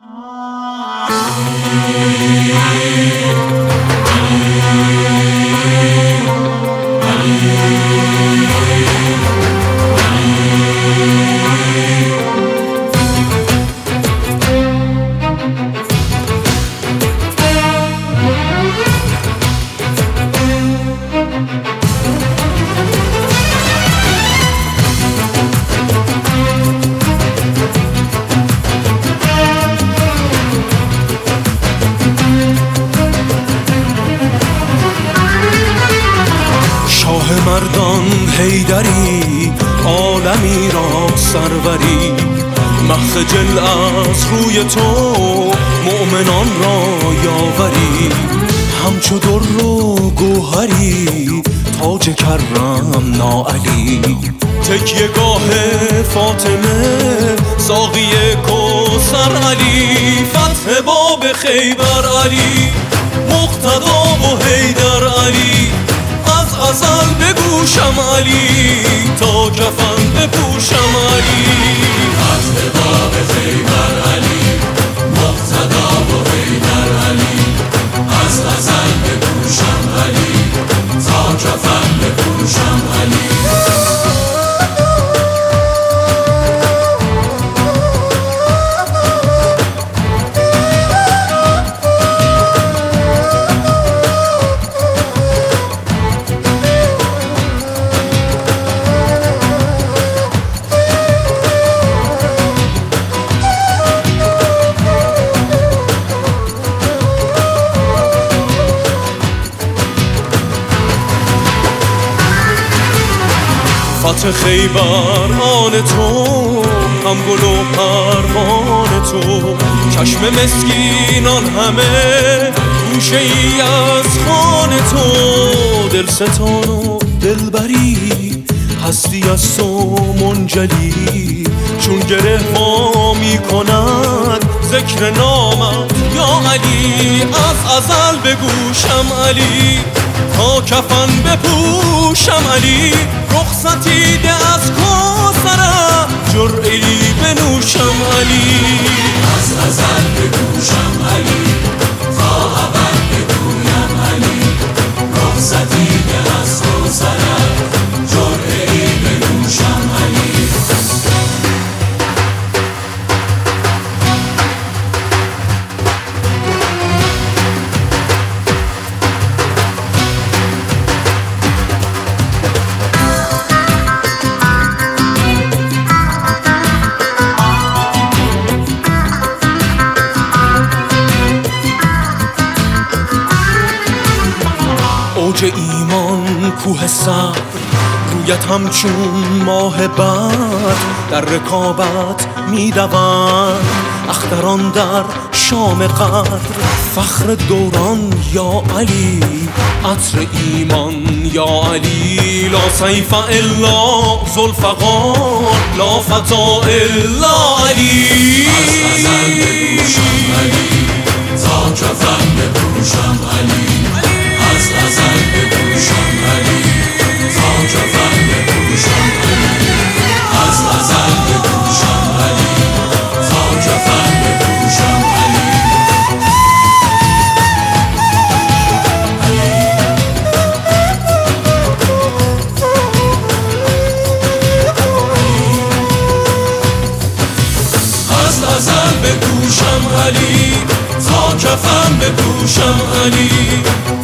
شاه مردان حیدری، عالمی را سروری، مخجل از روی تو مؤمنان را یاوری. همچو در و گوهری تاج کرم ناعلی، تکیه گاه فاطمه ساقی کوثر علی. فتح باب خیبر علی، مقتدا و حیدر علی. از ازل بگوشم علی، تا کفن بپوشم علی. فتح باب خیبر علی، مقتدا و حیدر علی. از ازل بگوشم علی، تا کفن بپوشم علی. فتح خیبر آن تو، هم گل و پروان تو. چشم مسکینان همه گوشه ای از خوان تو. دلستان و دلبری هستی از تو منجلی، چون گره وا می کند ذکر نامت یا علی. از ازل بگوشم علی، تا کفن بپوشم علی. رخصتی ده از کوثرم، جرعه‌ای بنوشم علی. از ازل بگوشم علی، تا ابد بگویم علی. رخصتی ده از کوثرم، جرعه‌ای بنوشم علی. اوج ایمان کوه صبر، رویت همچون ماه بد. در رکابت میدوند اختران در شام قدر. فخر دوران یا علی، عطر ایمان یا علی. لا سیف الا ذوالفقار، لا فتا الا علی. از ازل بگوشم علی، تا کفن بپوشم علی. از ازل بگوشم علی، تا کفن بپوشم علی. از ازل بگوشم علی، تا کفن بپوشم علی. از ازل بگوشم علی، تا کفن بپوشم علی.